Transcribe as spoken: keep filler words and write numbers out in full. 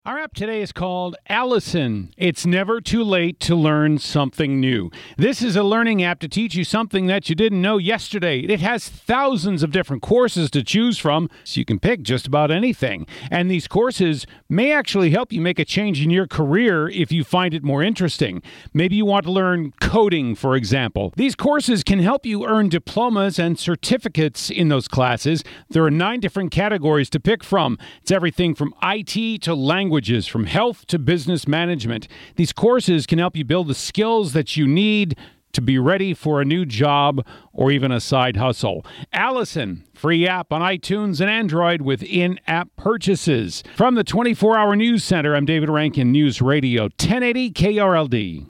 Our app today is called Allison. It's never too late to learn something new. This is a learning app to teach you something that you didn't know yesterday. It has thousands of different courses to choose from, so you can pick just about anything. And these courses may actually help you make a change in your career if you find it more interesting. Maybe you want to learn coding, for example. These courses can help you earn diplomas and certificates in those classes. There are nine different categories to pick from. It's everything from I T to language. Languages, from health to business management. These courses can help you build the skills that you need to be ready for a new job or even a side hustle. Allison, free app on iTunes and Android with in-app purchases. From the twenty-four hour News Center, I'm David Rankin, News Radio ten eighty K R L D.